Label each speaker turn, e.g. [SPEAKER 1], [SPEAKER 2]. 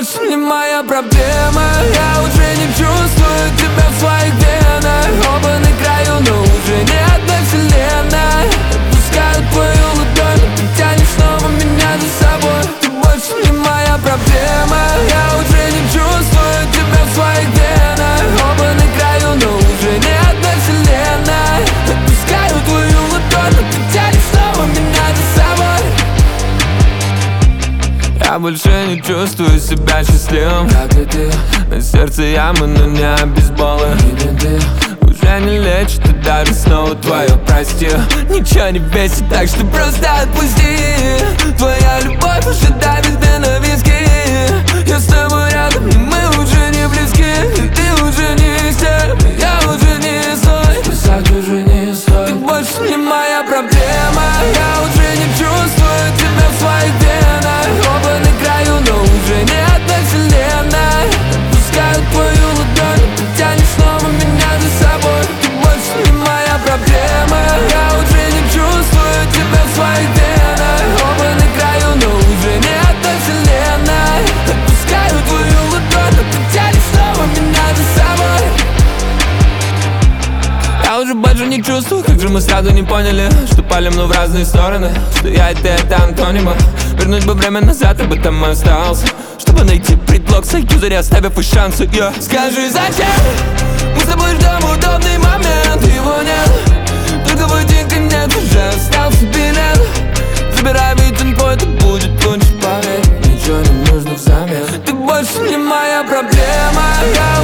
[SPEAKER 1] больше не моя проблема. Я уже не чувствую тебя в своих венах. Оба на краю, но уже не одна вселенная. Отпускаю твою ладонь, но ты тянешь снова меня за собой. Ты больше не моя проблема. Я уже не чувствую тебя в своих венах. Оба на краю, но уже не одна вселенная. Отпускаю твою ладонь, но ты тянешь снова меня за собой. Я больше не чувствую себя счастливым, как и ты. На сердце ямы, но не обезболы. Уже не лечит и даже снова твое прости. Ничего не бесит, так что просто отпусти. Твоя любовь уже давит мне на виски. Я с тобой рядом, и мы уже не близки. И ты уже не из тех, я уже не свой. Спасать уже не свой. Ты больше не моя проблема. Я уже не чувствую тебя в своих венах. Оба на краю, но уже не одна вселенная. Отпускаю твою ладонь, но ты тянешь снова меня за собой. Ты больше не моя проблема. Я уже не чувствую тебя в своих венах. Оба на краю, но уже не одна вселенная. Отпускаю твою ладонь, но ты тянешь снова меня за собой. Я уже больше не чувствую, как же мы сразу не поняли, что палим, но в разные стороны. Что я и ты это антонимы. Вернуть бы время назад, об этом и остался, чтобы найти предлог союза, оставив и шансы, yeah. Скажи, зачем мы с тобой ждем удобный момент? Его нет, только в один конец уже остался билет. Забирай, ведь темпо, это будет лучше, поверь. Ничего не нужно взамен. Ты больше не моя проблема. Я